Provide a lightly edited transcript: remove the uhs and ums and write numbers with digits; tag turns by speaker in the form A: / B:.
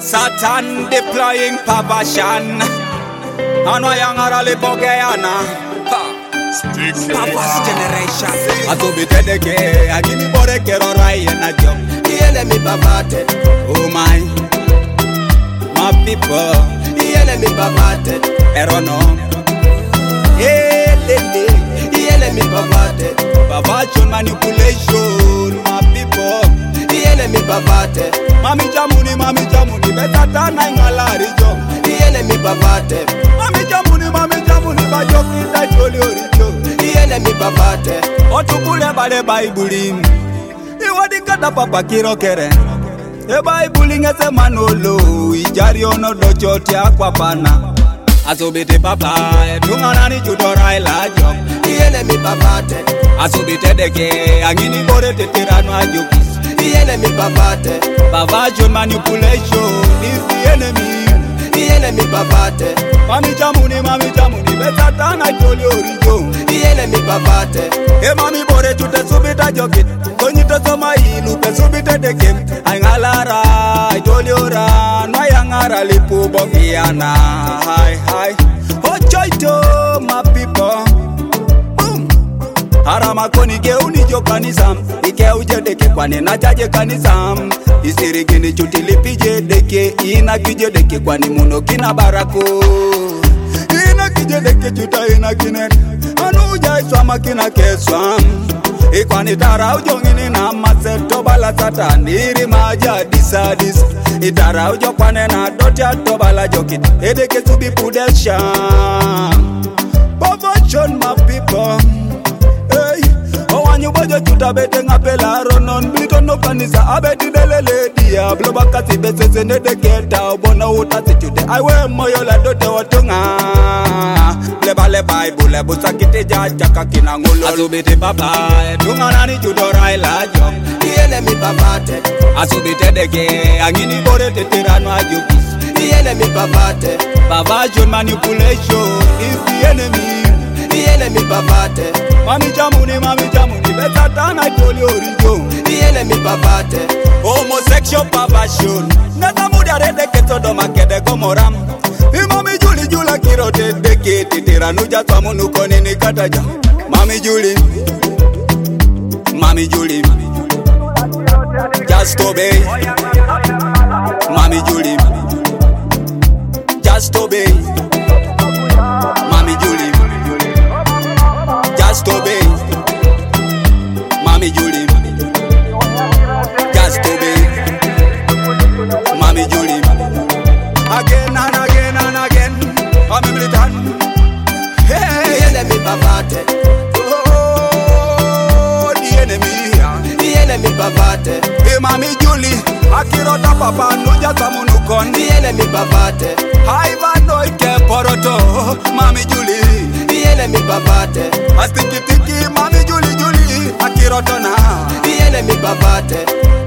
A: Satan deploying perversion. Ano yang arali bogeana. Perverse generation. Atubitedeke agini bore kero rai na jom.
B: The enemy perverted.
A: Oh my people.
B: The enemy perverted.
A: Erono.
B: Hey, lady. The enemy perverted.
A: Perversion manipulation. My people.
B: The enemy perverted.
A: Mami jamuni betata ingalari jom.
B: The enemy perverted.
A: Mami jamuni bajoki tajoli orijo.
B: The enemy perverted.
A: Otubule bale Bible. Iwadi kada papa kirokere. E Bible ngese manolo. Ijari ono dochoti akwapana. Asobite papa tungana ni judora ilajo.
B: The enemy perverted.
A: Asobite deke angini bore teterano ajokis.
B: The enemy perverted.
A: Perversion manipulation is the enemy.
B: The enemy perverted.
A: Mami jamuni betata joli orijo.
B: The enemy perverted.
A: E mami bore chute subita jokit. Konyito soma ilu pe subite deke. Aingalara joli ora no yangara lipu bogiana. Hi. Ochoito my people. Boom. Harama koni geuni jo kanisa. Ike uje deke kwani na jaje kanisa. Isirigini chutilipije deke. Ina kije deke kwani muno kina barako. Ina kije deke chuta ina kinet. Anu ujai swama kina keswam. Ikwani tara ujongini na maseto bala sataniri maja disadis. Itara ujo kwane na dotya tobala jokit. Edeke subi pudesha. Perversion my people. Hey, owanyu bojo chuta bete ngapela ronon. Blito no kanisa abeti delele diablo bakasi besese nedeketa. Obona utasi chute aiwe moyo la dote watunga. Lebale Bible busakite jaja kakina ngolo. Asubite papa tungana ni judora ilajo.
B: The enemy perverted.
A: Asubite deke angini bore teterano ajokis.
B: The enemy perverted.
A: Perversion manipulation is the enemy.
B: The enemy perverted.
A: Mami jamuni betata joli orijo.
B: The enemy perverted.
A: Homosexual perversion. Nata muda rede ketodo makede gomoram. Mami jula kiro deke teterano jatwa munuko nini kataja. Mami Julie. Just obey. Mami Julie. Just obey. Mami Julie. Just obey. Mami Julie. Just obey. Mami Julie. Again and again and again. I'm militant. Hey.
B: The enemy perverted.
A: Oh, the enemy.
B: The enemy perverted.
A: Hey, Mami Julie. Akirota papa nuja samunukon.
B: The enemy perverted.
A: Haiva noike poroto. Mami Julie.
B: The enemy perverted.
A: Astiki Mami Julie. Akirota na.
B: The enemy perverted.